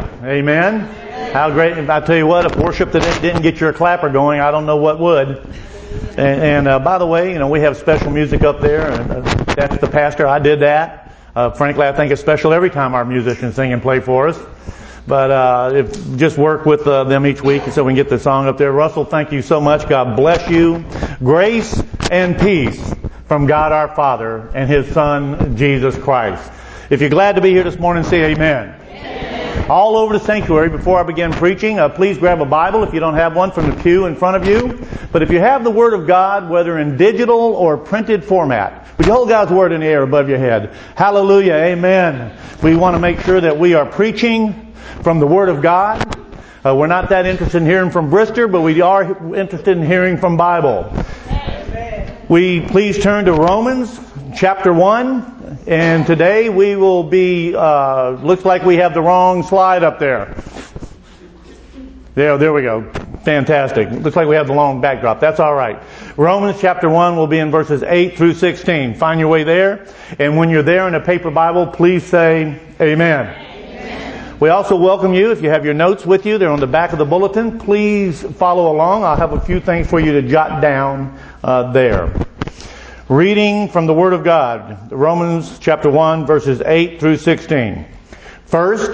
Amen. How great. I tell you what, if worship that didn't get your clapper going, I don't know what would. And by the way, we have special music up there, and that's the pastor. I did that. Frankly, I think it's special every time our musicians sing and play for us. But just work with them each week so we can get the song up there. Russell, thank you so much. God bless you. Grace and peace from God our Father and His Son, Jesus Christ. If you're glad to be here this morning, say amen. Amen. All over the sanctuary, before I begin preaching, please grab a Bible if you don't have one from the pew in front of you. But if you have the Word of God, whether in digital or printed format, would you hold God's Word in the air above your head? Hallelujah. Amen. We want to make sure that we are preaching from the Word of God. We're not that interested in hearing from Brister, but we are interested in hearing from Bible. We please turn to Romans chapter 1, and today we will be, looks like we have the wrong slide up there. There we go. Fantastic. Looks like we have the long backdrop. That's all right. Romans chapter 1 will be in verses 8 through 16. Find your way there, and when you're there in a paper Bible, please say amen. We also welcome you, if you have your notes with you, they're on the back of the bulletin. Please follow along. I'll have a few things for you to jot down there. Reading from the Word of God, Romans chapter 1, verses 8 through 16. First,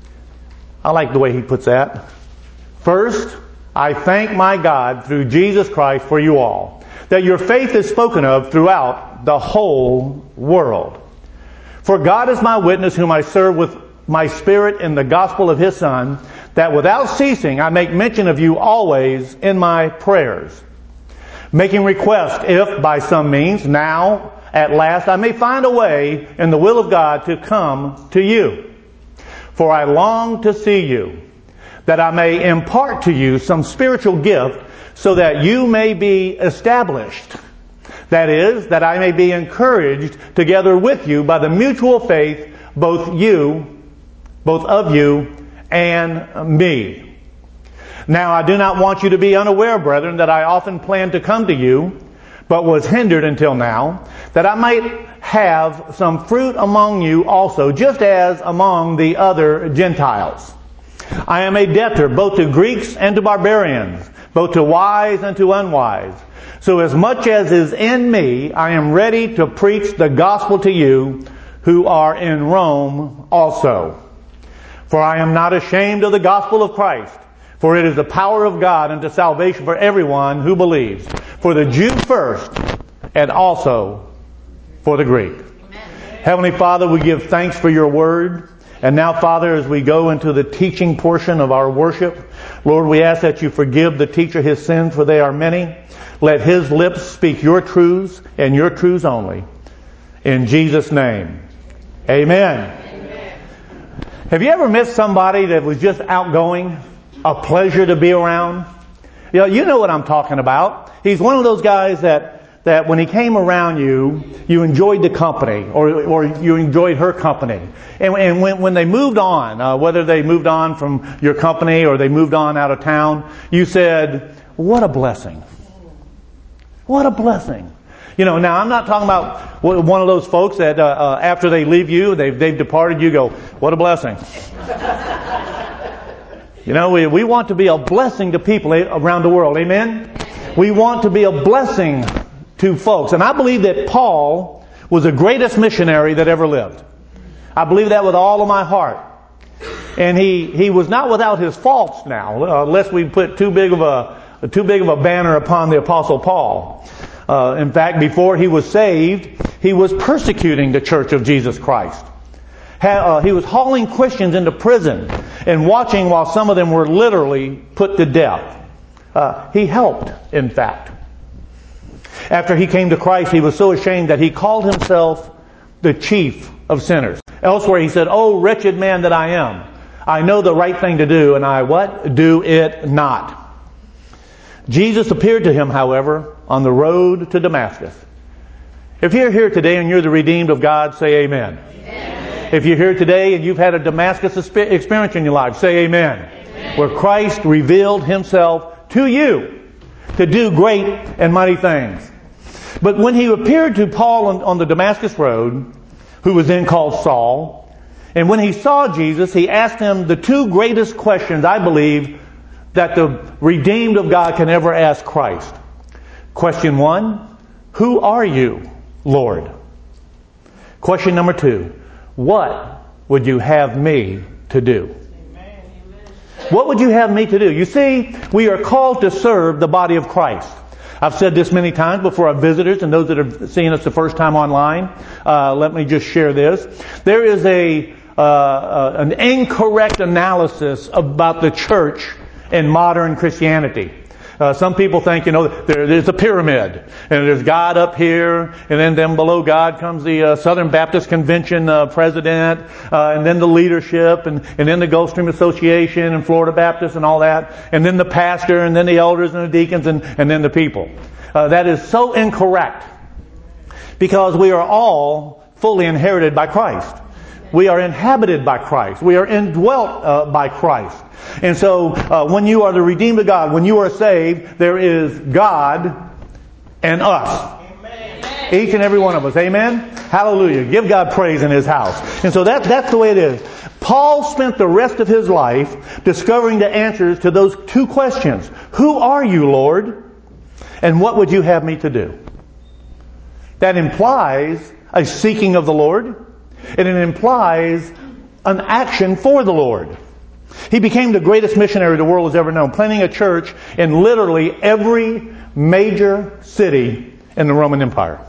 I like the way he puts that. First, I thank my God through Jesus Christ for you all, that your faith is spoken of throughout the whole world. For God is my witness, whom I serve with my spirit in the gospel of His Son, that without ceasing I make mention of you always in my prayers, making request if by some means now at last I may find a way in the will of God to come to you. For I long to see you, that I may impart to you some spiritual gift, so that you may be established. That is, that I may be encouraged together with you by the mutual faith, both of you and me. Now I do not want you to be unaware, brethren, that I often planned to come to you, but was hindered until now, that I might have some fruit among you also, just as among the other Gentiles. I am a debtor both to Greeks and to barbarians, both to wise and to unwise. So as much as is in me, I am ready to preach the gospel to you who are in Rome also. For I am not ashamed of the gospel of Christ, for it is the power of God unto salvation for everyone who believes, for the Jew first, and also for the Greek. Amen. Heavenly Father, we give thanks for your word. And now, Father, as we go into the teaching portion of our worship, Lord, we ask that you forgive the teacher his sins, for they are many. Let his lips speak your truths and your truths only. In Jesus' name, amen. Have you ever met somebody that was just outgoing, a pleasure to be around? You know what I'm talking about. He's one of those guys that when he came around you enjoyed the company, or you enjoyed her company. And when they moved on, whether they moved on from your company or they moved on out of town, you said, what a blessing. What a blessing. Now I'm not talking about one of those folks that after they leave you, they've departed, you go, what a blessing. We want to be a blessing to people around the world. Amen? We want to be a blessing to folks. And I believe that Paul was the greatest missionary that ever lived. I believe that with all of my heart. And he was not without his faults now, unless we put too big of a banner upon the Apostle Paul. In fact, before he was saved, he was persecuting the Church of Jesus Christ. He was hauling Christians into prison and watching while some of them were literally put to death. He helped, in fact. After he came to Christ, he was so ashamed that he called himself the chief of sinners. Elsewhere he said, "Oh, wretched man that I am. I know the right thing to do, and I" what? "Do it not." Jesus appeared to him, however, on the road to Damascus. If you're here today and you're the redeemed of God, say amen. Amen. If you're here today and you've had a Damascus experience in your life, say amen. Amen. Where Christ revealed himself to you to do great and mighty things. But when he appeared to Paul on the Damascus road, who was then called Saul, And when he saw Jesus, he asked him the two greatest questions, I believe, that the redeemed of God can ever ask Christ. Question 1, who are you, Lord? Question number 2, what would you have me to do? What would you have me to do? You see, we are called to serve the body of Christ. I've said this many times before our visitors and those that are seeing us the first time online. Let me just share this. There is an incorrect analysis about the church in modern Christianity. Some people think, there's a pyramid, and there's God up here, and then below God comes the Southern Baptist Convention president, and then the leadership, and then the Gulfstream Association, and Florida Baptist, and all that, and then the pastor, and then the elders, and the deacons, and then the people. That is so incorrect, because we are all fully inherited by Christ. We are inhabited by Christ. We are indwelt by Christ. And so when you are the redeemed of God, when you are saved, there is God and us. Amen. Each and every one of us. Amen? Hallelujah. Give God praise in His house. And so that's the way it is. Paul spent the rest of his life discovering the answers to those two questions. Who are you, Lord? And what would you have me to do? That implies a seeking of the Lord. And it implies an action for the Lord. He became the greatest missionary the world has ever known, planting a church in literally every major city in the Roman Empire.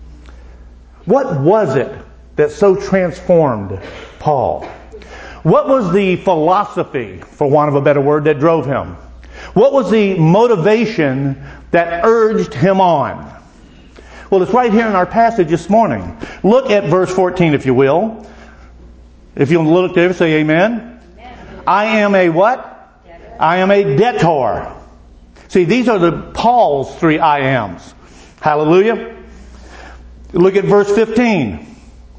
What was it that so transformed Paul? What was the philosophy, for want of a better word, that drove him? What was the motivation that urged him on? Well, it's right here in our passage this morning. Look at verse 14, if you will. If you'll look there, say amen. Amen. I am a what? Debtor. I am a debtor. See, these are Paul's 3 I ams. Hallelujah. Look at verse 15.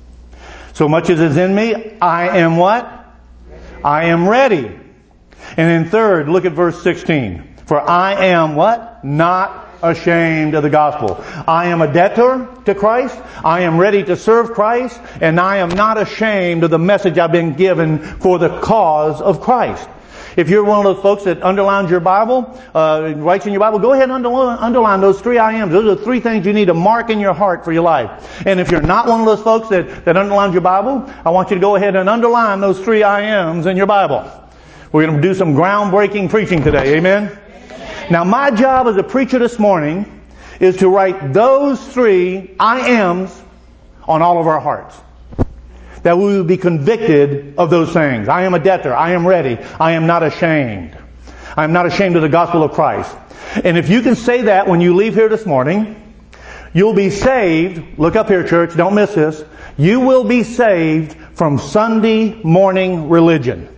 So much as is in me, I am what? Ready. I am ready. And then third, look at verse 16. For I am what? Not ashamed of the gospel. I am a debtor to Christ. I am ready to serve Christ. And I am not ashamed of the message I've been given for the cause of Christ. If you're one of those folks that underlines your Bible, writes in your Bible, go ahead and underline those 3 I ams. Those are the 3 things you need to mark in your heart for your life. And if you're not one of those folks that underlines your Bible, I want you to go ahead and underline those 3 I ams in your Bible. We're going to do some groundbreaking preaching today. Amen? Now, my job as a preacher this morning is to write those 3 I ams on all of our hearts. That we will be convicted of those things. I am a debtor. I am ready. I am not ashamed. I am not ashamed of the gospel of Christ. And if you can say that when you leave here this morning, you'll be saved. Look up here, church. Don't miss this. You will be saved from Sunday morning religion.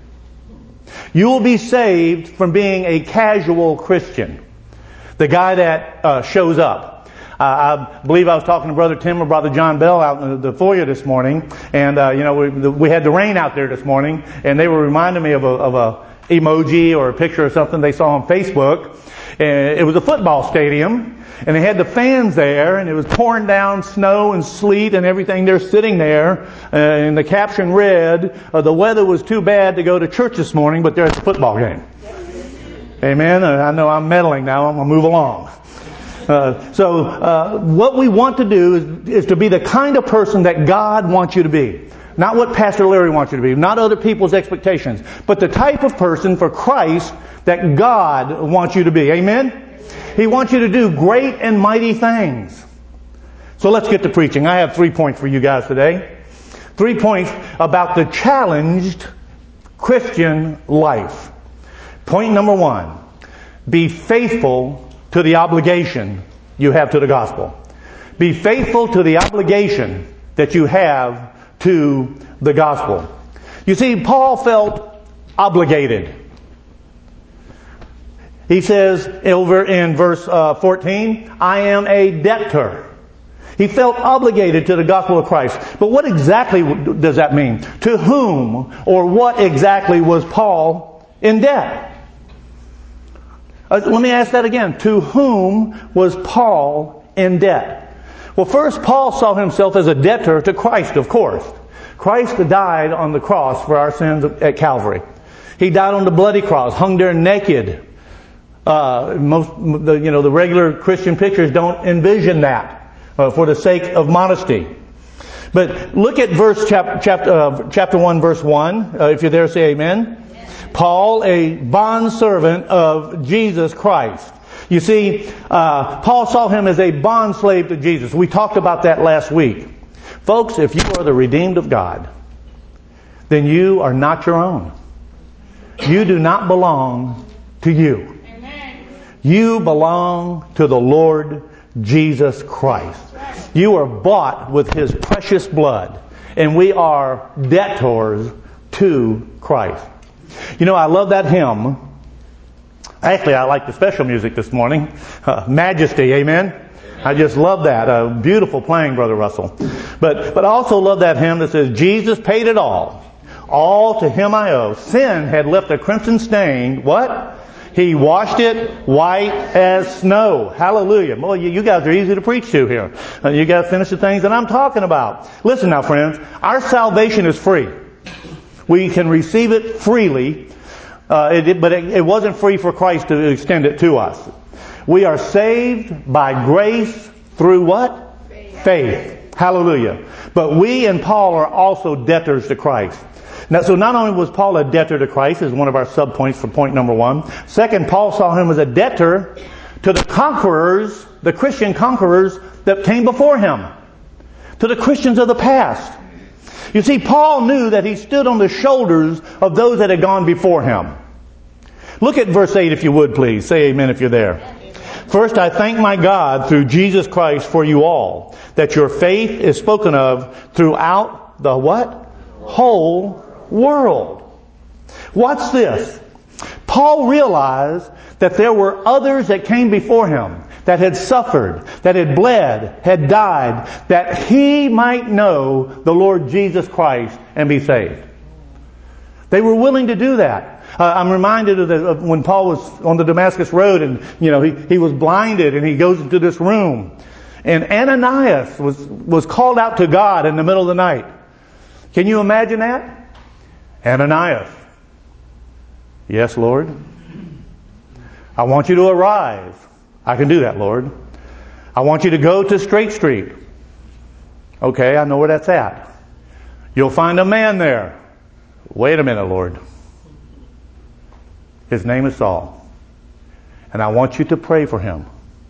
You will be saved from being a casual Christian. The guy that shows up. I believe I was talking to Brother Tim or Brother John Bell out in the foyer this morning. And, we had the rain out there this morning. And they were reminding me of a emoji or a picture or something they saw on Facebook. And it was a football stadium. And they had the fans there, and it was pouring down snow and sleet and everything. They're sitting there, and the caption read, the weather was too bad to go to church this morning, but there's a football game. Amen? I know I'm meddling now. I'm going to move along. So what we want to do is to be the kind of person that God wants you to be. Not what Pastor Larry wants you to be. Not other people's expectations. But the type of person for Christ that God wants you to be. Amen? He wants you to do great and mighty things. So let's get to preaching. I have 3 points for you guys today. 3 points about the challenged Christian life. Point number 1. Be faithful to the obligation you have to the gospel. Be faithful to the obligation that you have to the gospel. You see, Paul felt obligated. He says over in verse 14, I am a debtor. He felt obligated to the gospel of Christ. But what exactly does that mean? To whom or what exactly was Paul in debt? Let me ask that again. To whom was Paul in debt? Well, first, Paul saw himself as a debtor to Christ, of course. Christ died on the cross for our sins at Calvary. He died on the bloody cross, hung there naked. The regular Christian pictures don't envision that for the sake of modesty. But look at chapter 1, verse 1. If you're there, say amen. Paul, a bondservant of Jesus Christ. You see, Paul saw him as a bondslave to Jesus. We talked about that last week. Folks, if you are the redeemed of God, then you are not your own. You do not belong to you. You belong to the Lord Jesus Christ. You are bought with His precious blood, and we are debtors to Christ. You know, I love that hymn. Actually, I like the special music this morning. Majesty, amen? I just love that. Beautiful playing, Brother Russell. But I also love that hymn that says, Jesus paid it all. All to Him I owe. Sin had left a crimson stain. What? He washed it white as snow. Hallelujah. Boy, you guys are easy to preach to here. You got to finish the things that I'm talking about. Listen now, friends. Our salvation is free. We can receive it freely, but it wasn't free for Christ to extend it to us. We are saved by grace through what? Faith. Hallelujah. But we and Paul are also debtors to Christ. Now, so not only was Paul a debtor to Christ, as one of our subpoints for point number 1. Second, Paul saw him as a debtor to the conquerors, the Christian conquerors that came before him. To the Christians of the past. You see, Paul knew that he stood on the shoulders of those that had gone before him. Look at verse 8 if you would, please. Say amen if you're there. First, I thank my God through Jesus Christ for you all, that your faith is spoken of throughout the what? Whole world. What's this? Paul realized that there were others that came before him that had suffered, that had bled, had died, that he might know the Lord Jesus Christ and be saved. They were willing to do that. I'm reminded of when Paul was on the Damascus Road and, he was blinded and he goes into this room. And Ananias was called out to God in the middle of the night. Can you imagine that? Ananias. Yes, Lord. I want you to arise. I can do that, Lord. I want you to go to Straight Street. Okay, I know where that's at. You'll find a man there. Wait a minute, Lord. His name is Saul. And I want you to pray for him.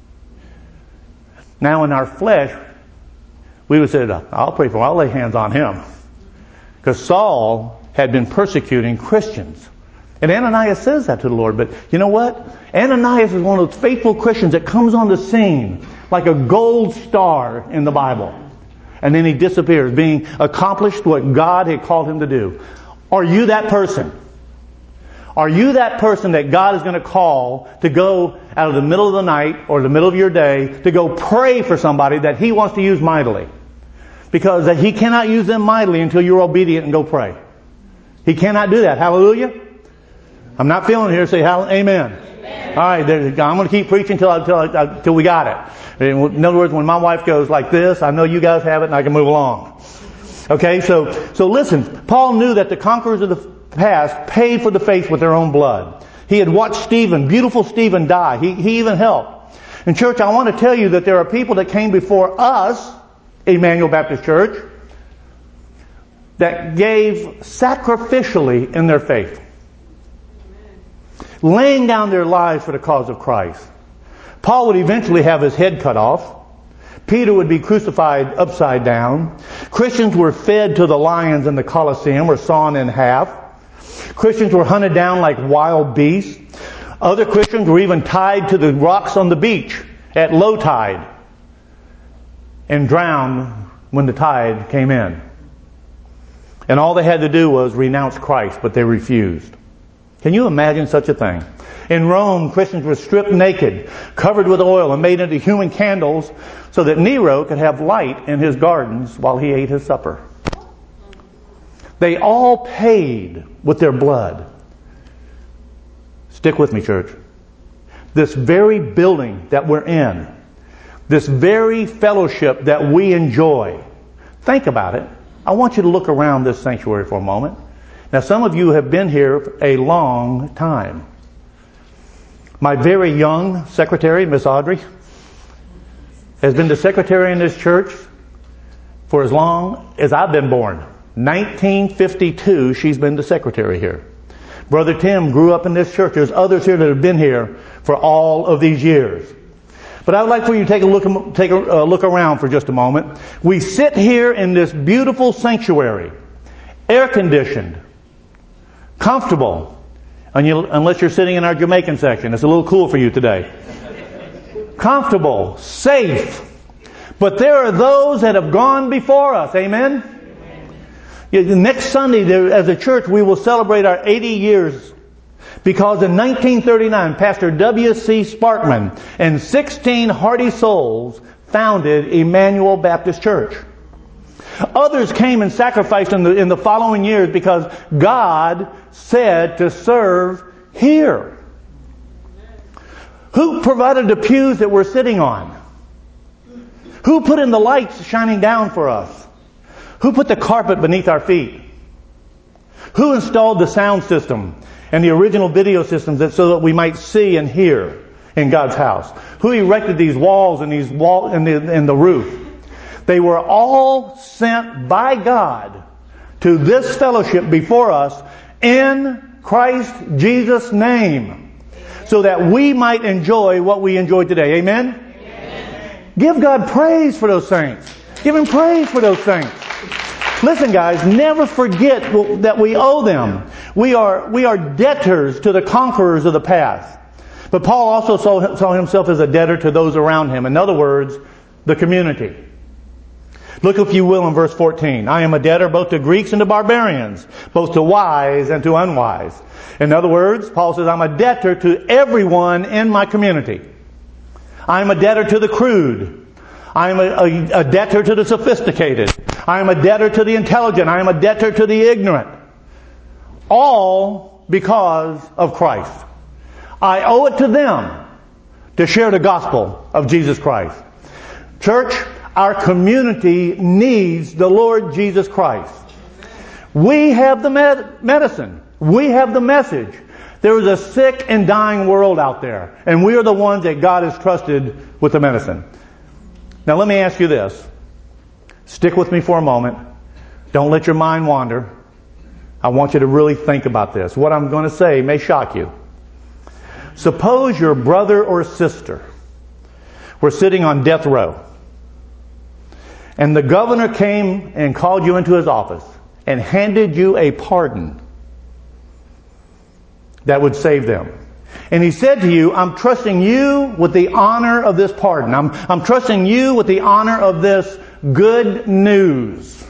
Now in our flesh, we would say, I'll pray for him. I'll lay hands on him. Because Saul had been persecuting Christians. And Ananias says that to the Lord. But you know what? Ananias is one of those faithful Christians that comes on the scene like a gold star in the Bible. And then he disappears, being accomplished what God had called him to do. Are you that person? Are you that person that God is going to call to go out of the middle of the night or the middle of your day to go pray for somebody that He wants to use mightily? Because He cannot use them mightily until you're obedient and go pray. He cannot do that. Hallelujah. I'm not feeling it here. Say amen. Amen. All right, I'm going to keep preaching till we got it. In other words, when my wife goes like this, I know you guys have it and I can move along. Okay, so listen. Paul knew that the conquerors of the past paid for the faith with their own blood. He had watched Stephen, beautiful Stephen, die. He even helped. And church, I want to tell you that there are people that came before us, Emmanuel Baptist Church, that gave sacrificially in their faith. Laying down their lives for the cause of Christ. Paul would eventually have his head cut off. Peter would be crucified upside down. Christians were fed to the lions in the Colosseum or sawn in half. Christians were hunted down like wild beasts. Other Christians were even tied to the rocks on the beach at low tide and drowned when the tide came in. And all they had to do was renounce Christ, but they refused. Can you imagine such a thing? In Rome, Christians were stripped naked, covered with oil, and made into human candles so that Nero could have light in his gardens while he ate his supper. They all paid with their blood. Stick with me, church. This very building that we're in, this very fellowship that we enjoy, think about it. I want you to look around this sanctuary for a moment. Now, some of you have been here a long time. My very young secretary, Miss Audrey, has been the secretary in this church for as long as I've been born. 1952, she's been the secretary here. Brother Tim grew up in this church. There's others here that have been here for all of these years. But I would like for you to take a look around for just a moment. We sit here in this beautiful sanctuary, air-conditioned, comfortable, unless you're sitting in our Jamaican section. It's a little cool for you today. Comfortable, safe. But there are those that have gone before us. Amen? Next Sunday, as a church, we will celebrate our 80 years. Because in 1939, Pastor W.C. Sparkman and 16 hardy souls founded Emmanuel Baptist Church. Others came and sacrificed in the following years because God said to serve here. Who provided the pews that we're sitting on? Who put in the lights shining down for us? Who put the carpet beneath our feet? Who installed the sound system and the original video systems so that we might see and hear in God's house? Who erected these walls and the roof? They were all sent by God to this fellowship before us in Christ Jesus' name, so that we might enjoy what we enjoy today. Amen? Amen. Give God praise for those things. Give Him praise for those things. Listen, guys, never forget that we owe them. We are debtors to the conquerors of the past. But Paul also saw himself as a debtor to those around him. In other words, the community. Look, if you will, in verse 14. I am a debtor both to Greeks and to barbarians, both to wise and to unwise. In other words, Paul says, I'm a debtor to everyone in my community. I am a debtor to the crude. I am a debtor to the sophisticated. I am a debtor to the intelligent. I am a debtor to the ignorant. All because of Christ. I owe it to them to share the gospel of Jesus Christ. Church, our community needs the Lord Jesus Christ. We have the medicine. We have the message. There is a sick and dying world out there, and we are the ones that God has trusted with the medicine. Now let me ask you this. Stick with me for a moment. Don't let your mind wander. I want you to really think about this. What I'm going to say may shock you. Suppose your brother or sister were sitting on death row, and the governor came and called you into his office and handed you a pardon that would save them. And he said to you, I'm trusting you with the honor of this pardon. I'm trusting you with the honor of this good news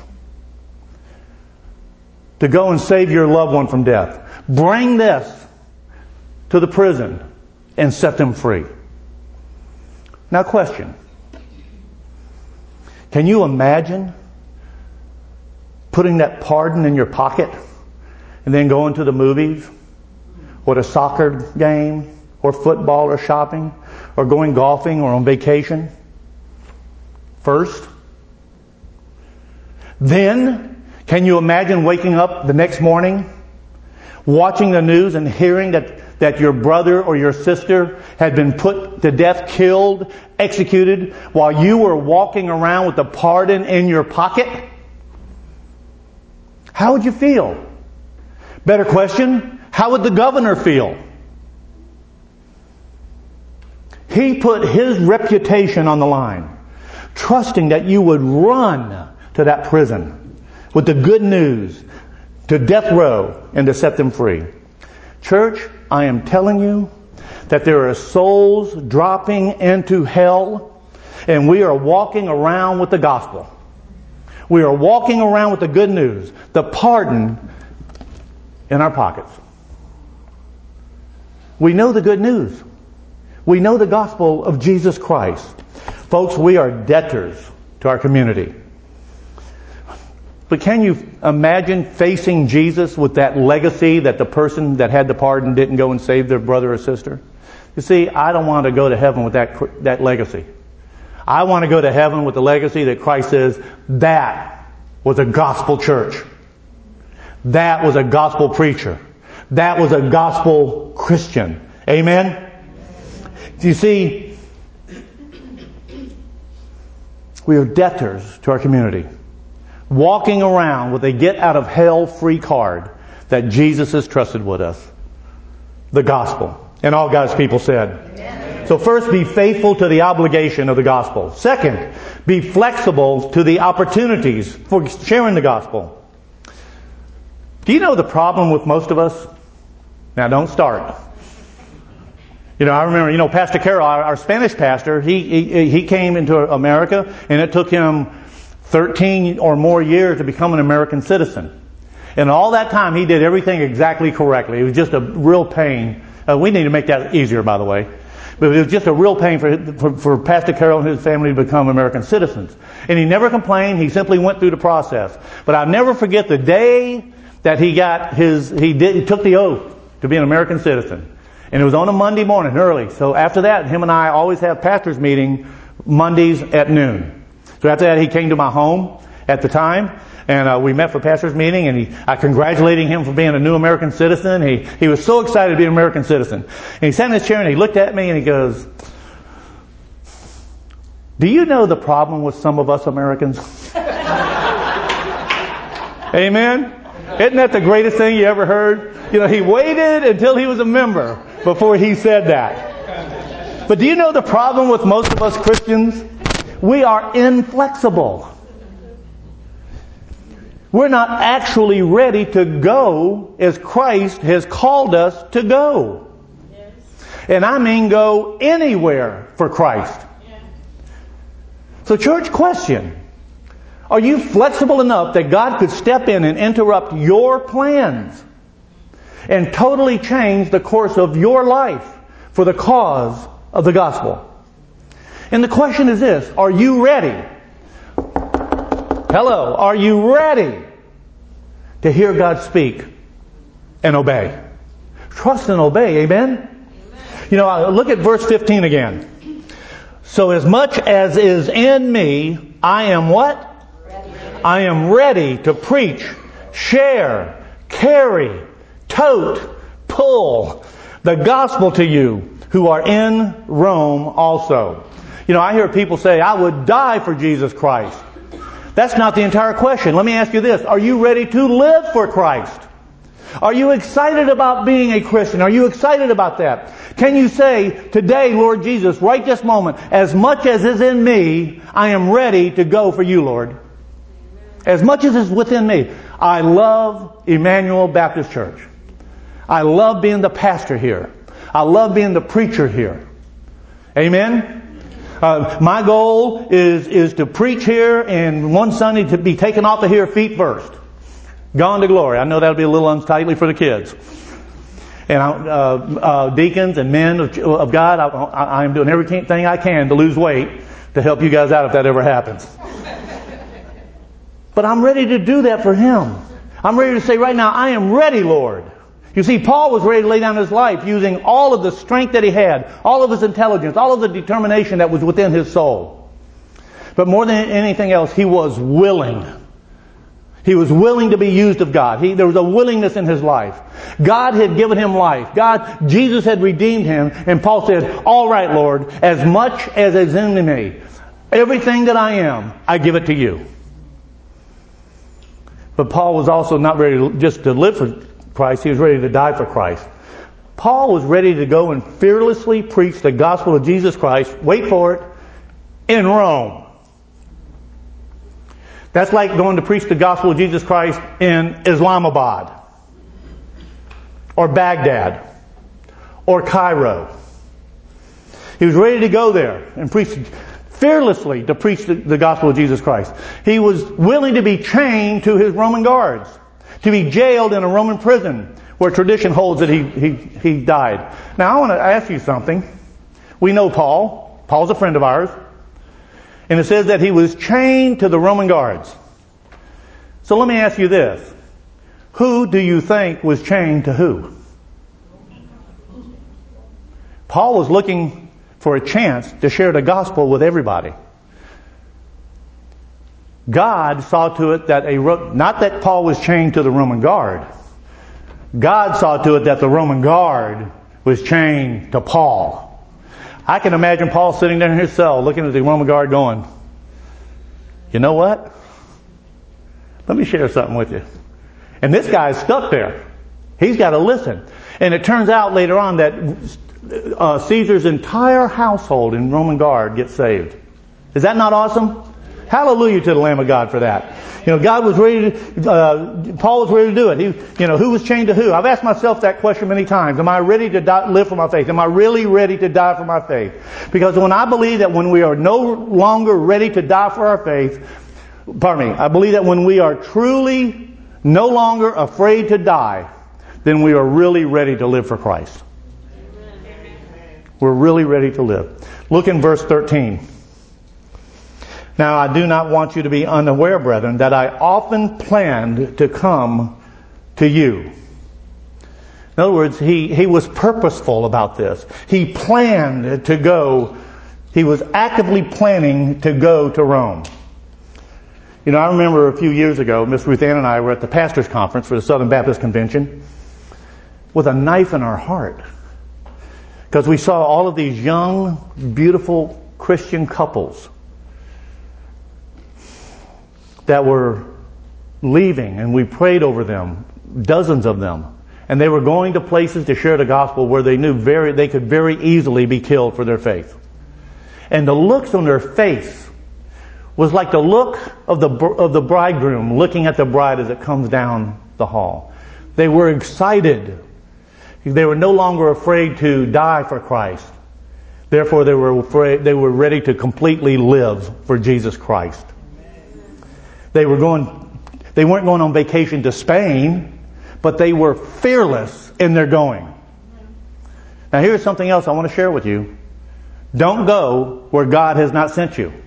to go and save your loved one from death. Bring this to the prison and set them free. Now, question. Can you imagine putting that pardon in your pocket and then going to the movies or the soccer game or football or shopping or going golfing or on vacation first? Then, can you imagine waking up the next morning, watching the news and hearing that your brother or your sister had been put to death, killed, executed, while you were walking around with the pardon in your pocket? How would you feel? Better question, how would the governor feel? He put his reputation on the line, trusting that you would run to that prison with the good news, to death row, and to set them free. Church, I am telling you that there are souls dropping into hell, and we are walking around with the gospel. We are walking around with the good news, the pardon in our pockets. We know the good news. We know the gospel of Jesus Christ. Folks, we are debtors to our community. But can you imagine facing Jesus with that legacy that the person that had the pardon didn't go and save their brother or sister? You see, I don't want to go to heaven with that legacy. I want to go to heaven with the legacy that Christ says, that was a gospel church. That was a gospel preacher. That was a gospel Christian. Amen? You see, we are debtors to our community, walking around with a get-out-of-hell-free card that Jesus has trusted with us. The gospel. And all God's people said. Amen. So first, be faithful to the obligation of the gospel. Second, be flexible to the opportunities for sharing the gospel. Do you know the problem with most of us? Now, don't start. I remember, Pastor Carroll, our Spanish pastor, he came into America, and it took him 13 or more years to become an American citizen. And all that time, he did everything exactly correctly. It was just a real pain. We need to make that easier, by the way. But it was just a real pain for Pastor Carroll and his family to become American citizens. And he never complained. He simply went through the process. But I'll never forget the day that he took the oath to be an American citizen. And it was on a Monday morning, early. So after that, him and I always have pastors' meeting Mondays at noon. So after that, he came to my home at the time. And we met for pastor's meeting, and I congratulated him for being a new American citizen. He was so excited to be an American citizen. And he sat in his chair and he looked at me and he goes, "Do you know the problem with some of us Americans?" Amen? Isn't that the greatest thing you ever heard? He waited until he was a member before he said that. But do you know the problem with most of us Christians? We are inflexible. We're not actually ready to go as Christ has called us to go. Yes. And I mean go anywhere for Christ. Yeah. So church, question. Are you flexible enough that God could step in and interrupt your plans and totally change the course of your life for the cause of the gospel? And the question is this: are you ready? Hello, are you ready to hear God speak and obey? Trust and obey, amen? Look at verse 15 again. So as much as is in me, I am what? Ready. I am ready to preach, share, carry, tote, pull the gospel to you who are in Rome also. I hear people say, I would die for Jesus Christ. That's not the entire question. Let me ask you this. Are you ready to live for Christ? Are you excited about being a Christian? Are you excited about that? Can you say, today, Lord Jesus, right this moment, as much as is in me, I am ready to go for you, Lord. As much as is within me. I love Emmanuel Baptist Church. I love being the pastor here. I love being the preacher here. Amen? My goal is to preach here and one Sunday to be taken off of here feet first. Gone to glory. I know that'll be a little unsightly for the kids. And deacons and men of God, I am doing everything I can to lose weight to help you guys out if that ever happens. But I'm ready to do that for Him. I'm ready to say right now, I am ready, Lord. You see, Paul was ready to lay down his life using all of the strength that he had, all of his intelligence, all of the determination that was within his soul. But more than anything else, he was willing. He was willing to be used of God. There was a willingness in his life. God had given him life. Jesus had redeemed him. And Paul said, all right, Lord, as much as is in me, everything that I am, I give it to you. But Paul was also not ready just to live for Christ. He was ready to die for Christ. Paul was ready to go and fearlessly preach the gospel of Jesus Christ, wait for it, in Rome. That's like going to preach the gospel of Jesus Christ in Islamabad, or Baghdad, or Cairo. He was ready to go there and preach fearlessly to preach the gospel of Jesus Christ. He was willing to be chained to his Roman guards, to be jailed in a Roman prison where tradition holds that he died. Now I want to ask you something. We know Paul. Paul's a friend of ours. And it says that he was chained to the Roman guards. So let me ask you this. Who do you think was chained to who? Paul was looking for a chance to share the gospel with everybody. God saw to it that not that Paul was chained to the Roman guard. God saw to it that the Roman guard was chained to Paul. I can imagine Paul sitting there in his cell looking at the Roman guard going, you know what? Let me share something with you. And this guy's stuck there. He's got to listen. And it turns out later on that Caesar's entire household in Roman guard gets saved. Is that not awesome? Hallelujah to the Lamb of God for that. God was ready to, Paul was ready to do it. Who was chained to who? I've asked myself that question many times. Am I ready to live for my faith? Am I really ready to die for my faith? Because when I believe that when we are no longer ready to die for our faith, I believe that when we are truly no longer afraid to die, then we are really ready to live for Christ. We're really ready to live. Look in verse 13. Now I do not want you to be unaware, brethren, that I often planned to come to you. In other words, he was purposeful about this. He planned to go. He was actively planning to go to Rome. I remember a few years ago, Miss Ruth Ann and I were at the Pastors Conference for the Southern Baptist Convention with a knife in our heart. Because we saw all of these young, beautiful Christian couples that were leaving, and we prayed over them, dozens of them. And they were going to places to share the gospel where they knew they could very easily be killed for their faith. And the looks on their face was like the look of the bridegroom looking at the bride as it comes down the hall. They were excited. They were no longer afraid to die for Christ. Therefore, they were ready to completely live for Jesus Christ. They weren't going on vacation to Spain, but they were fearless in their going. Now here's something else I want to share with you. Don't go where God has not sent you.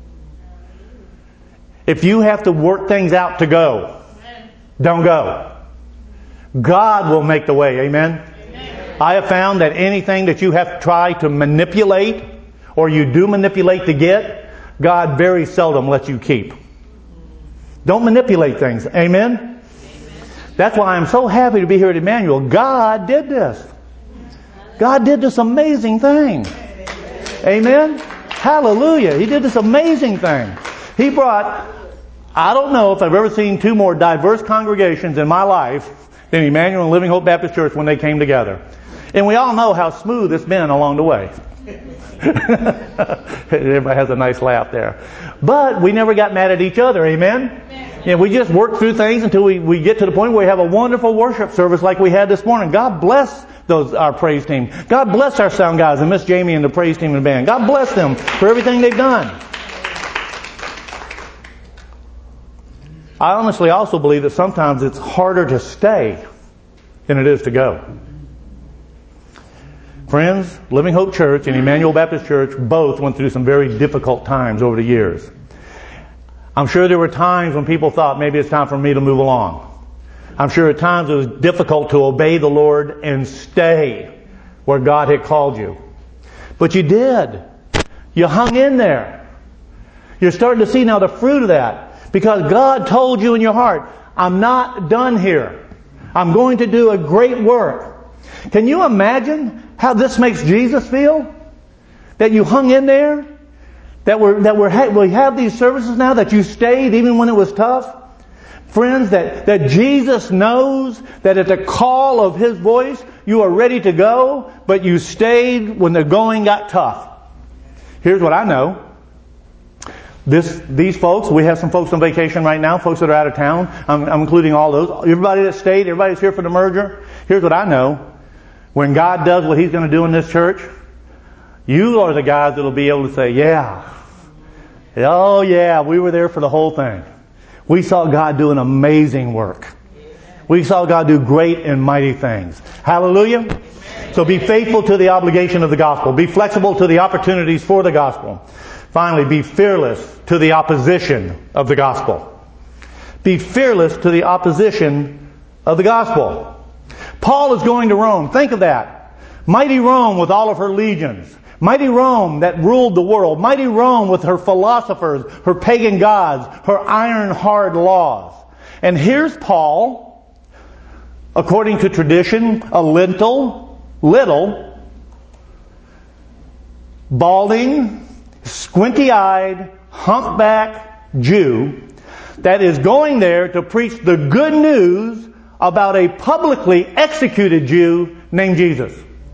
If you have to work things out to go, don't go. God will make the way. Amen? I have found that anything that you have tried to manipulate, or you do manipulate to get, God very seldom lets you keep. Don't manipulate things. Amen? That's why I'm so happy to be here at Emmanuel. God did this. God did this amazing thing. Amen? Hallelujah. He did this amazing thing. He brought, I don't know if I've ever seen two more diverse congregations in my life than Emmanuel and Living Hope Baptist Church when they came together. And we all know how smooth it's been along the way. Everybody has a nice laugh there. But we never got mad at each other. Amen? We just worked through things until we get to the point where we have a wonderful worship service like we had this morning. God bless our praise team. God bless our sound guys and Miss Jamie and the praise team and band. God bless them for everything they've done. I honestly also believe that sometimes it's harder to stay than it is to go. Friends, Living Hope Church and Emmanuel Baptist Church both went through some very difficult times over the years. I'm sure there were times when people thought maybe it's time for me to move along. I'm sure at times it was difficult to obey the Lord and stay where God had called you. But you did. You hung in there. You're starting to see now the fruit of that. Because God told you in your heart, I'm not done here. I'm going to do a great work. Can you imagine how this makes Jesus feel? That you hung in there? That we have these services now, that you stayed even when it was tough? Friends, that Jesus knows that at the call of His voice, you are ready to go, but you stayed when the going got tough. Here's what I know. These folks, we have some folks on vacation right now, folks that are out of town. I'm including all those. Everybody that stayed, everybody that's here for the merger. Here's what I know. When God does what He's going to do in this church, you are the guys that will be able to say, yeah. Oh yeah, we were there for the whole thing. We saw God do an amazing work. We saw God do great and mighty things. Hallelujah. So be faithful to the obligation of the gospel. Be flexible to the opportunities for the gospel. Finally, be fearless to the opposition of the gospel. Be fearless to the opposition of the gospel. Paul is going to Rome. Think of that. Mighty Rome with all of her legions. Mighty Rome that ruled the world. Mighty Rome with her philosophers, her pagan gods, her iron-hard laws. And here's Paul, according to tradition, a little, balding, squinty-eyed, humpback Jew that is going there to preach the good news about a publicly executed Jew named Jesus.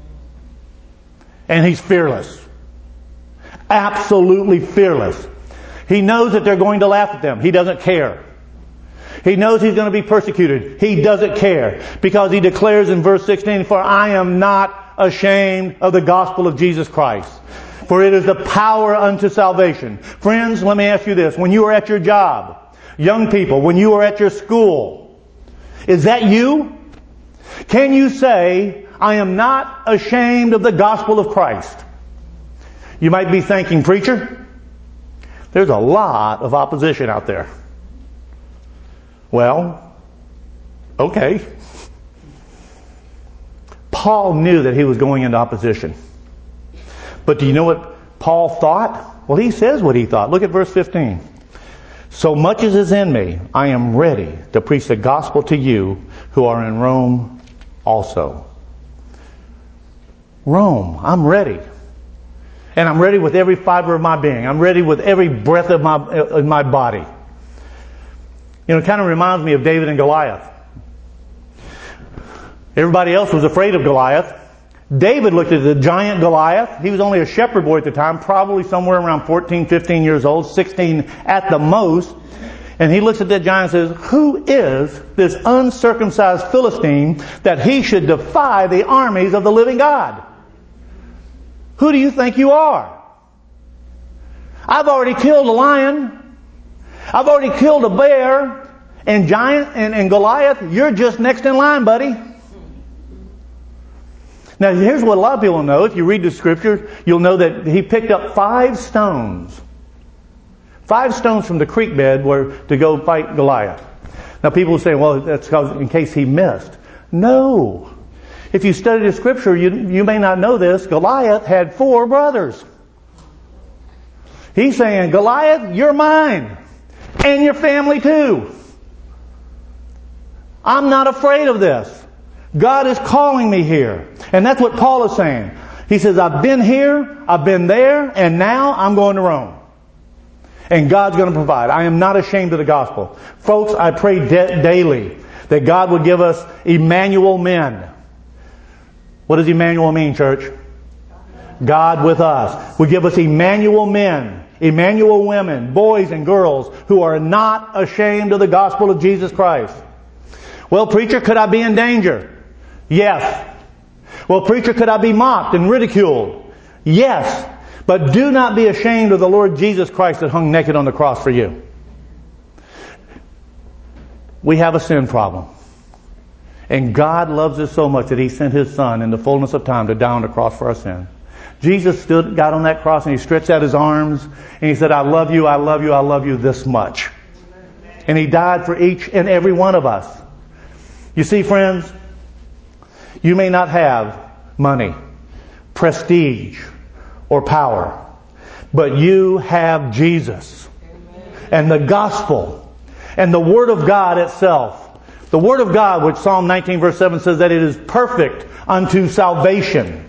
And he's fearless. Absolutely fearless. He knows that they're going to laugh at them. He doesn't care. He knows he's going to be persecuted. He doesn't care. Because he declares in verse 16, "For I am not ashamed of the gospel of Jesus Christ. For it is the power unto salvation." Friends, let me ask you this. When you are at your job, young people, when you are at your school, is that you? Can you say, "I am not ashamed of the gospel of Christ"? You might be thinking, "Preacher, there's a lot of opposition out there." Well, okay. Paul knew that he was going into opposition. But do you know what Paul thought? Well, he says what he thought. Look at verse 15. "So much as is in me, I am ready to preach the gospel to you who are in Rome also." Rome, I'm ready. And I'm ready with every fiber of my being. I'm ready with every breath of my body. You know, it kind of reminds me of David and Goliath. Everybody else was afraid of Goliath. David looked at the giant Goliath. He was only a shepherd boy at the time, probably somewhere around 14, 15 years old, 16 at the most. And he looks at that giant and says, "Who is this uncircumcised Philistine that he should defy the armies of the living God? Who do you think you are? I've already killed a lion. I've already killed a bear. And Goliath, you're just next in line, buddy." Now here's what a lot of people know. If you read the scripture, you'll know that he picked up 5 stones. 5 stones from the creek bed to go fight Goliath. Now people will say, "Well, that's because in case he missed." No. If you study the scripture, you may not know this. Goliath had 4 brothers. He's saying, "Goliath, you're mine. And your family too. I'm not afraid of this. God is calling me here." And that's what Paul is saying. He says, "I've been here, I've been there, and now I'm going to Rome. And God's going to provide. I am not ashamed of the gospel." Folks, I pray daily that God would give us Emmanuel men. What does Emmanuel mean, church? God with us. Would give us Emmanuel men, Emmanuel women, boys and girls who are not ashamed of the gospel of Jesus Christ. "Well, preacher, could I be in danger?" Yes. "Well, preacher, could I be mocked and ridiculed?" Yes. But do not be ashamed of the Lord Jesus Christ that hung naked on the cross for you. We have a sin problem. And God loves us so much that He sent His Son in the fullness of time to die on the cross for our sin. Jesus got on that cross and He stretched out His arms and He said, "I love you, I love you, I love you this much." And He died for each and every one of us. You see, friends, you may not have money, prestige, or power, but you have Jesus and the gospel and the Word of God itself. The Word of God, which Psalm 19 verse 7 says that it is perfect unto salvation.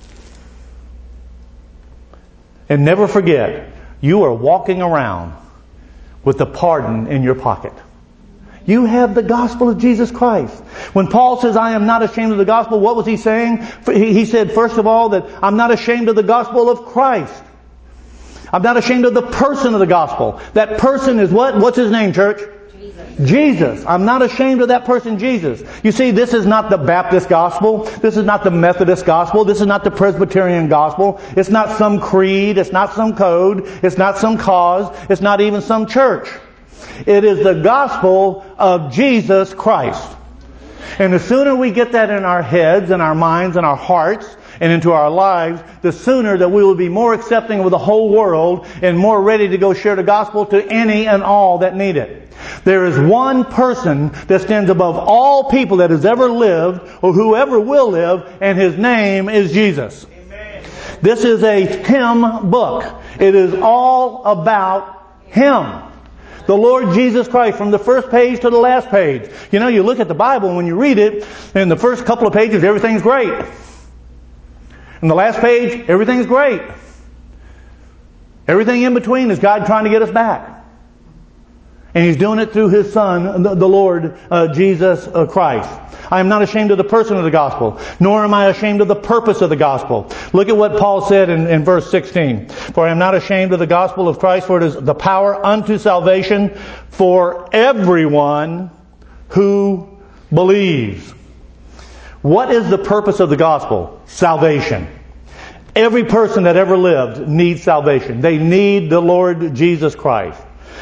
And never forget, you are walking around with the pardon in your pocket. You have the gospel of Jesus Christ. When Paul says, "I am not ashamed of the gospel," what was he saying? He said, first of all, that I'm not ashamed of the gospel of Christ. I'm not ashamed of the person of the gospel. That person is what? What's His name, church? Jesus. I'm not ashamed of that person, Jesus. You see, this is not the Baptist gospel. This is not the Methodist gospel. This is not the Presbyterian gospel. It's not some creed. It's not some code. It's not some cause. It's not even some church. It is the gospel of Jesus Christ. And the sooner we get that in our heads and our minds and our hearts and into our lives, the sooner that we will be more accepting of the whole world and more ready to go share the gospel to any and all that need it. There is one person that stands above all people that has ever lived or whoever will live, and His name is Jesus. Amen. This is a hymn book. It is all about Him. The Lord Jesus Christ, from the first page to the last page. You know, you look at the Bible and when you read it, in the first couple of pages, everything's great. In the last page, everything's great. Everything in between is God trying to get us back. And He's doing it through His Son, the Lord Jesus Christ. I am not ashamed of the person of the gospel, nor am I ashamed of the purpose of the gospel. Look at what Paul said in verse 16. For I am not ashamed of the gospel of Christ, for it is the power unto salvation for everyone who believes. What is the purpose of the gospel? Salvation. Every person that ever lived needs salvation. They need the Lord Jesus Christ.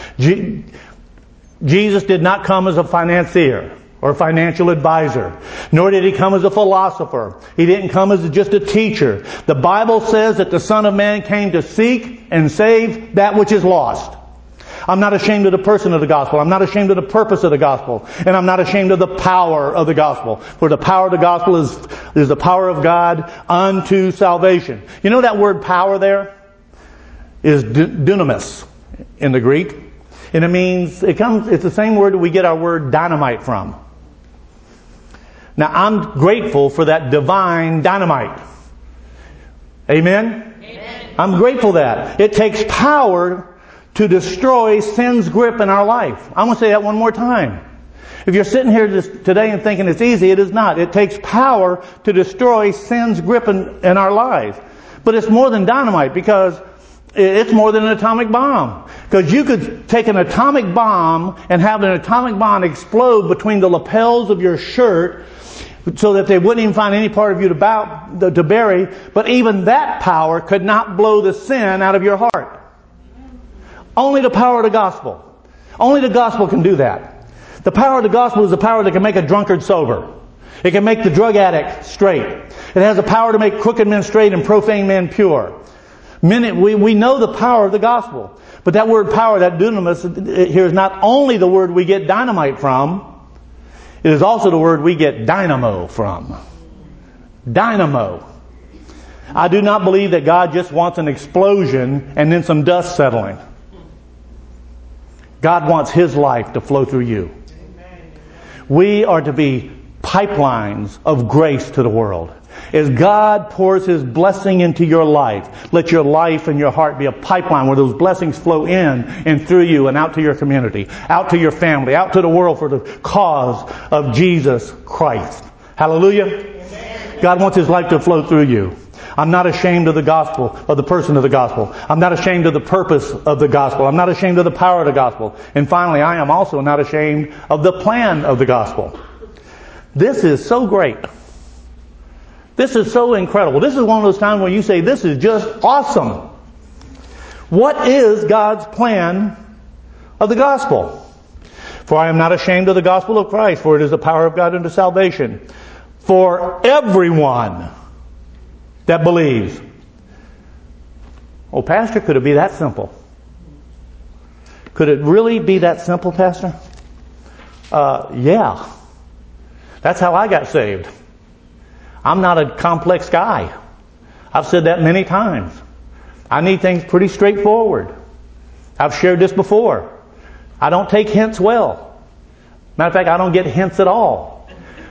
Jesus did not come as a financier or financial advisor, nor did He come as a philosopher. He didn't come as just a teacher. The Bible says that the Son of Man came to seek and save that which is lost. I'm not ashamed of the person of the gospel. I'm not ashamed of the purpose of the gospel. And I'm not ashamed of the power of the gospel. For the power of the gospel is the power of God unto salvation. You know that word power there is dunamis in the Greek. And it means, it's the same word that we get our word dynamite from. Now I'm grateful for that divine dynamite. Amen? Amen. I'm grateful that. It takes power to destroy sin's grip in our life. I'm going to say that one more time. If you're sitting here today and thinking it's easy, it is not. It takes power to destroy sin's grip in our lives. But it's more than dynamite, because it's more than an atomic bomb. Because you could take an atomic bomb and have an atomic bomb explode between the lapels of your shirt so that they wouldn't even find any part of you to bury. But even that power could not blow the sin out of your heart. Only the power of the gospel. Only the gospel can do that. The power of the gospel is the power that can make a drunkard sober. It can make the drug addict straight. It has the power to make crooked men straight and profane men pure. We know the power of the gospel. But that word power, that dunamis, here is not only the word we get dynamite from, it is also the word we get dynamo from. Dynamo. I do not believe that God just wants an explosion and then some dust settling. God wants His life to flow through you. We are to be pipelines of grace to the world. As God pours His blessing into your life, let your life and your heart be a pipeline where those blessings flow in and through you and out to your community, out to your family, out to the world for the cause of Jesus Christ. Hallelujah. Amen. God wants His life to flow through you. I'm not ashamed of the gospel, of the person of the gospel. I'm not ashamed of the purpose of the gospel. I'm not ashamed of the power of the gospel. And finally, I am also not ashamed of the plan of the gospel. This is so great. This is so incredible. This is one of those times where you say, this is just awesome. What is God's plan of the gospel? For I am not ashamed of the gospel of Christ, for it is the power of God unto salvation for everyone that believes. Oh, Pastor, could it be that simple? Could it really be that simple, Pastor? Yeah. That's how I got saved. I'm not a complex guy. I've said that many times. I need things pretty straightforward. I've shared this before. I don't take hints well. Matter of fact, I don't get hints at all.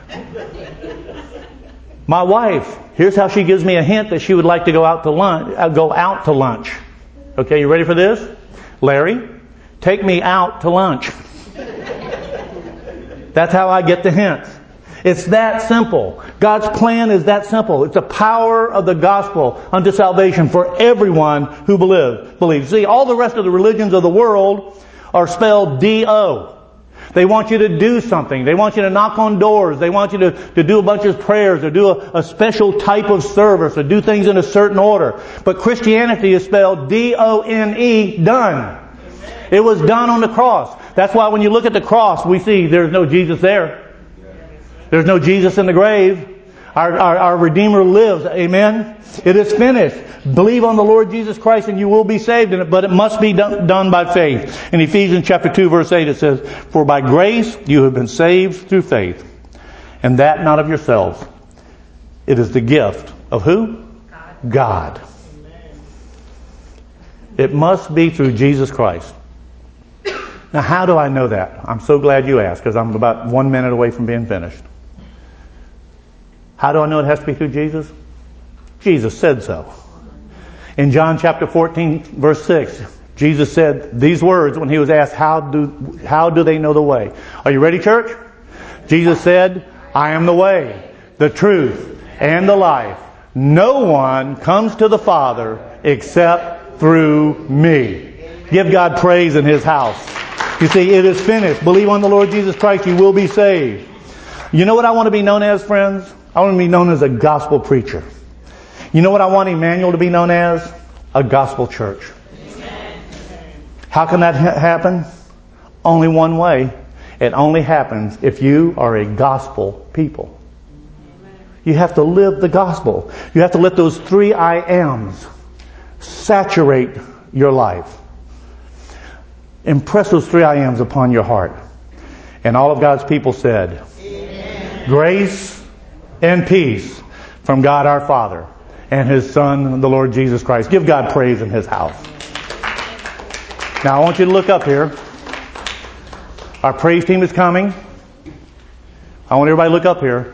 My wife, here's how she gives me a hint that she would like to go out to lunch. Okay, you ready for this? Larry, take me out to lunch. That's how I get the hints. It's that simple. God's plan is that simple. It's the power of the gospel unto salvation for everyone who believes. See, all the rest of the religions of the world are spelled D-O. They want you to do something. They want you to knock on doors. They want you to do a bunch of prayers or do a special type of service or do things in a certain order. But Christianity is spelled D-O-N-E, done. It was done on the cross. That's why when you look at the cross, we see there's no Jesus there. There's no Jesus in the grave. Our Redeemer lives. Amen. It is finished. Believe on the Lord Jesus Christ and you will be saved. But it must be done by faith. In Ephesians chapter 2 verse 8 it says, "For by grace you have been saved through faith. And that not of yourselves. It is the gift of who? God." It must be through Jesus Christ. Now how do I know that? I'm so glad you asked because I'm about 1 minute away from being finished. How do I know it has to be through Jesus? Jesus said so. In John chapter 14 verse 6, Jesus said these words when he was asked, how do they know the way? Are you ready, church? Jesus said, "I am the way, the truth, and the life. No one comes to the Father except through me." Give God praise in His house. You see, it is finished. Believe on the Lord Jesus Christ, you will be saved. You know what I want to be known as, friends? I want to be known as a gospel preacher. You know what I want Emmanuel to be known as? A gospel church. How can that happen? Only one way. It only happens if you are a gospel people. You have to live the gospel. You have to let those 3 I ams saturate your life. Impress those 3 I ams upon your heart. And all of God's people said, Amen. Grace and peace from God our Father and His Son, the Lord Jesus Christ. Give God praise in His house. Now I want you to look up here. Our praise team is coming. I want everybody to look up here.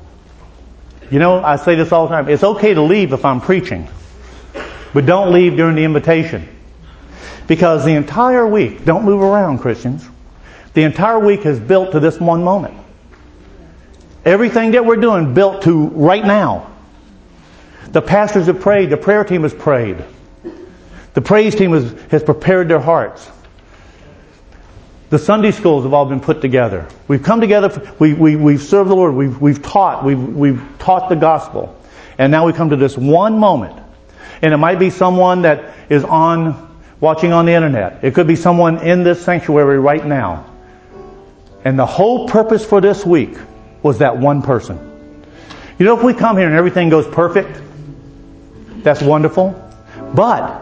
You know, I say this all the time. It's okay to leave if I'm preaching. But don't leave during the invitation. Because the entire week, don't move around, Christians. The entire week is built to this one moment. Everything that we're doing built to right now. The pastors have prayed. The prayer team has prayed. The praise team has prepared their hearts. The Sunday schools have all been put together. We've come together. We've served the Lord. We've taught. We've taught the gospel. And now we come to this one moment. And it might be someone that is watching on the internet. It could be someone in this sanctuary right now. And the whole purpose for this week was that one person. You know, if we come here and everything goes perfect, that's wonderful. But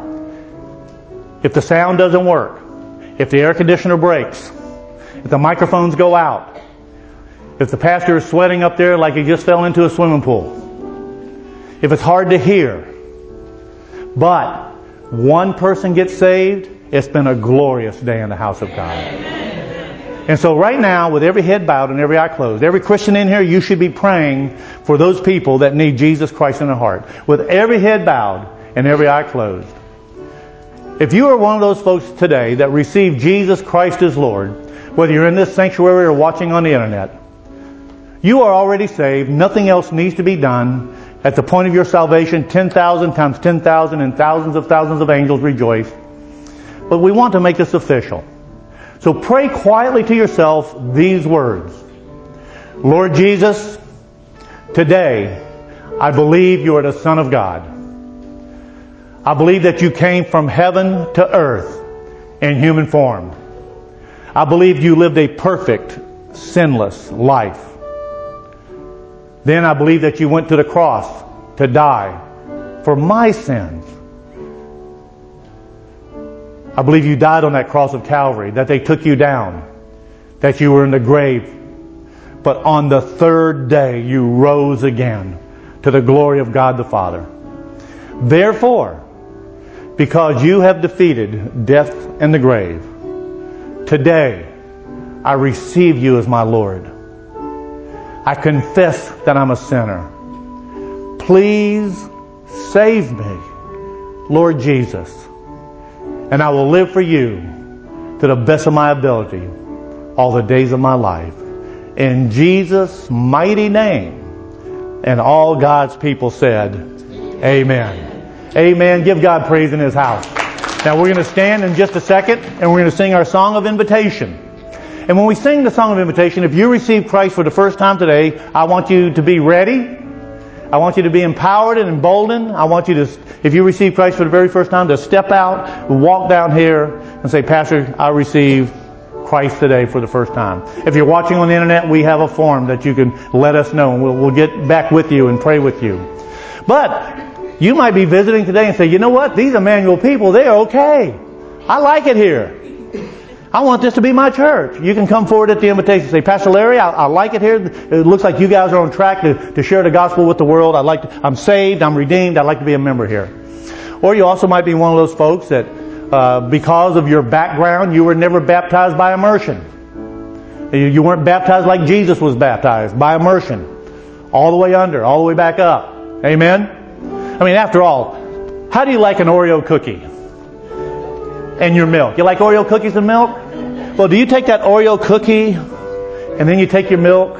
if the sound doesn't work, if the air conditioner breaks, if the microphones go out, if the pastor is sweating up there like he just fell into a swimming pool, if it's hard to hear, but one person gets saved, it's been a glorious day in the house of God. And so right now, with every head bowed and every eye closed, every Christian in here, you should be praying for those people that need Jesus Christ in their heart. With every head bowed and every eye closed. If you are one of those folks today that received Jesus Christ as Lord, whether you're in this sanctuary or watching on the internet, you are already saved. Nothing else needs to be done. At the point of your salvation, 10,000 times 10,000 and thousands of angels rejoice. But we want to make this official. So pray quietly to yourself these words. Lord Jesus, today I believe you are the Son of God. I believe that you came from heaven to earth in human form. I believe you lived a perfect, sinless life. Then I believe that you went to the cross to die for my sins. I believe you died on that cross of Calvary, that they took you down, that you were in the grave. But on the third day you rose again to the glory of God the Father. Therefore, because you have defeated death and the grave, today I receive you as my Lord. I confess that I'm a sinner. Please save me, Lord Jesus. And I will live for you to the best of my ability all the days of my life. In Jesus' mighty name. And all God's people said, Amen. Amen. Give God praise in His house. Now we're going to stand in just a second and we're going to sing our song of invitation. And when we sing the song of invitation, if you receive Christ for the first time today, I want you to be ready. I want you to be empowered and emboldened. I want you to, if you receive Christ for the very first time, to step out, walk down here and say, Pastor, I receive Christ today for the first time. If you're watching on the internet, we have a form that you can let us know, and we'll get back with you and pray with you. But you might be visiting today and say, you know what? These Emmanuel people, they're okay. I like it here. I want this to be my church. You can come forward at the invitation and say, Pastor Larry, I like it here. It looks like you guys are on track to share the gospel with the world. I'm saved. I'm redeemed. I'd like to be a member here. Or you also might be one of those folks that because of your background, you were never baptized by immersion. You weren't baptized like Jesus was baptized, by immersion. All the way under, all the way back up. Amen? I mean, after all, how do you like an Oreo cookie? And your milk. You like Oreo cookies and milk? Well, do you take that Oreo cookie and then you take your milk?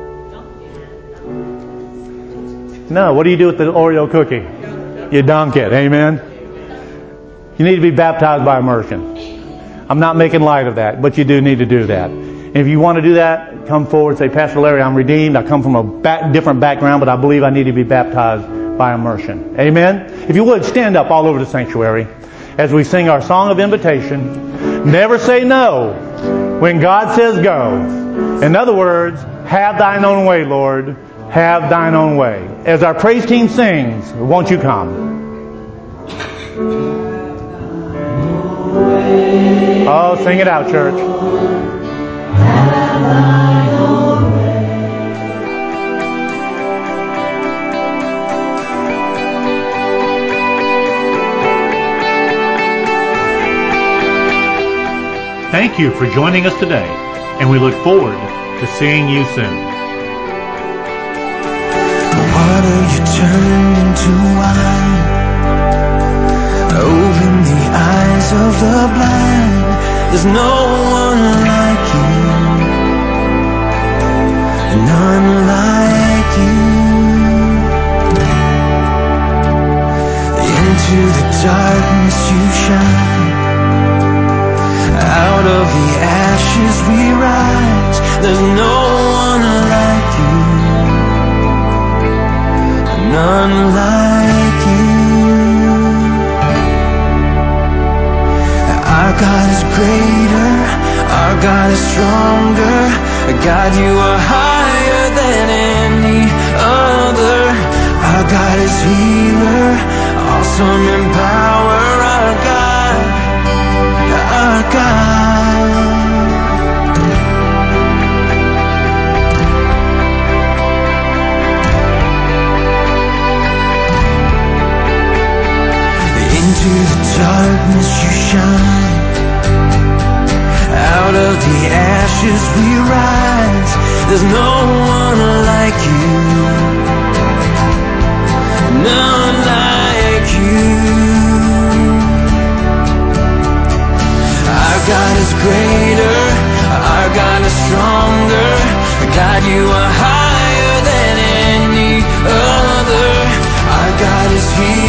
No. What do you do with the Oreo cookie? You dunk it. Amen? You need to be baptized by immersion. I'm not making light of that, but you do need to do that. And if you want to do that, come forward and say, Pastor Larry, I'm redeemed. I come from a different background, but I believe I need to be baptized by immersion. Amen? If you would, stand up all over the sanctuary as we sing our song of invitation. Never say no when God says go. In other words, have thine own way, Lord. Have thine own way. As our praise team sings, won't you come? Oh, sing it out, church. Thank you for joining us today, and we look forward to seeing you soon. Water you turned into wine. Open the eyes of the blind. There's no one like you. None like you. Into the darkness you shine. Out of the ashes we rise. There's no one like you. None like you. Our God is greater. Our God is stronger. God, you are higher than any other. Our God is healer. Awesome in power. Our God. Our God. Into the darkness you shine. Out of the ashes we rise. There's no one like you. None like you. Our God is greater. Our God is stronger. God, you are higher than any other. Our God is here.